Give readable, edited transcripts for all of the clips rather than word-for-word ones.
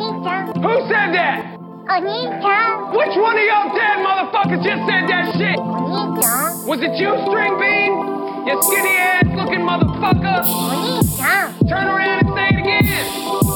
Who said that? Which one of y'all dead motherfuckers just said that shit? Was it you, String Bean? You skinny ass looking motherfucker? Turn around and say it again.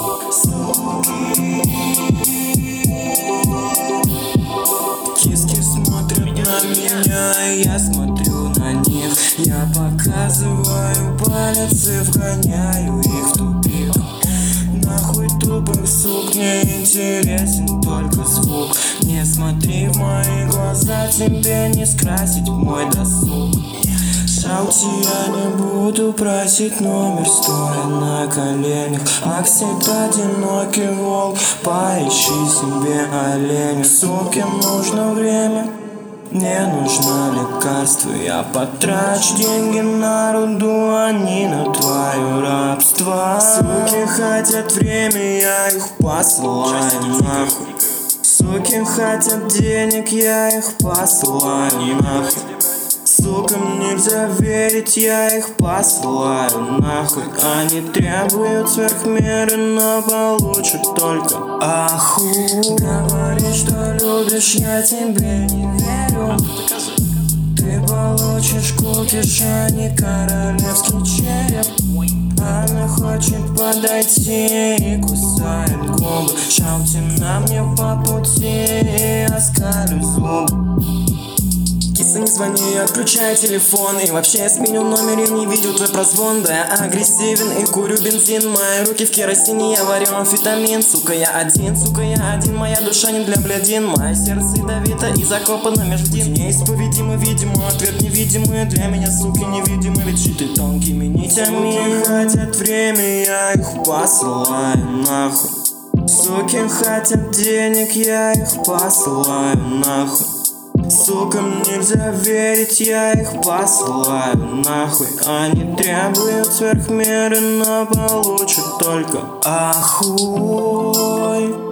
Киски смотрят на меня, и я смотрю на них. Я показываю палец и вгоняю их в тупик. Нахуй тупых сук, мне интересен только звук. Не смотри в мои глаза, тебе не скрасить мой досуг. Шаути, я не буду просить номер, стоя на коленях. Оксид одинокий волк, поищи себе оленя. Суке нужно время, мне нужно лекарство. Я потрачу деньги на руду, а не на твое рабство. Суки хотят время, я их посылаю нахуй. Суки хотят денег, я их посылаю нахуй. Сукам нельзя верить, я их посылаю нахуй. Они требуют сверхмеры, но получат только ахуй. Говоришь, что любишь, я тебе не верю. Ты получишь кукиш, а не королевский череп. Она хочет подойти и кусает губы. Шаути на мне по пути, оскалю зубы. Киса, не звони, я отключаю телефон. И вообще я сменю номер и не видел твой прозвон. Да я агрессивен и курю бензин. Мои руки в керосине, я варю амфетамин. Сука, я один, моя душа не для блядин. Мое сердце ядовито и закопано между дин. Неисповедимый, видимый ответ невидимый. Для меня, суки, невидимый, ведь щиты тонкими нитями. Суки хотят время, я их посылаю нахуй. Суки хотят денег, я их посылаю нахуй. Сукам нельзя верить, я их посылаю нахуй. Они требуют сверхмеры, но получат только ахуй.